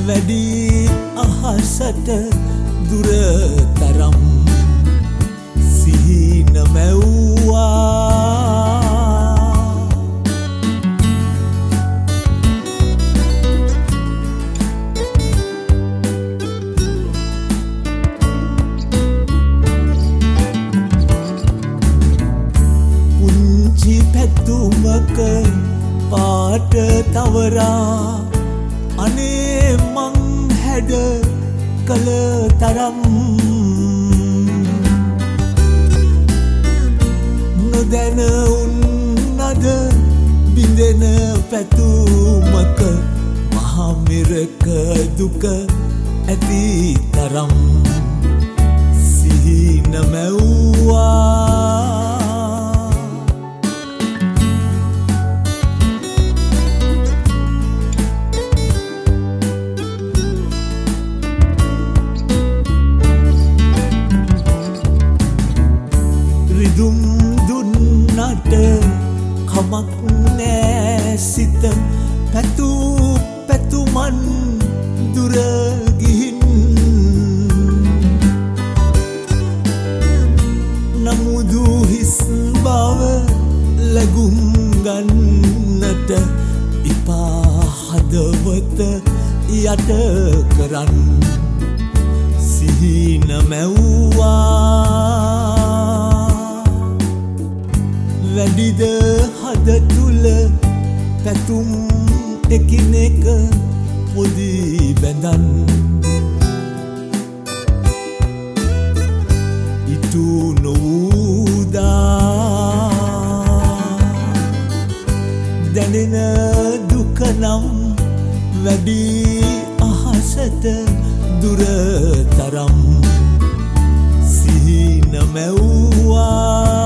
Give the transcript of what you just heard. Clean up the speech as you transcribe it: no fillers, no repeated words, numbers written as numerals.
වැඩි අහසට දුර තරම් සිහින මැව්වා පුංචි පැතුමක පාට තවරා අනේ මං හැඩ කළ තරම් නොදැන උන්නද බිඳෙන පැතුමක මහමෙරක දුක ඇති තරම් සිහින මැව්වා රිදුම් දුන්නට කමක් නෑ සිත පැතුමන් දුර ගිහින් නමුදු හිස් බව ලැබුම් ගන්නට ඉපා හදවත යට කරන් සිහින මැව්වා වැඩිද හද තුල පැතුම් එකිනෙක පොදී බැඳන් ඉතු නොවුදා දැනෙන දුක නම් වැඩි අහසට දුර තරම් සිහින මැව්වා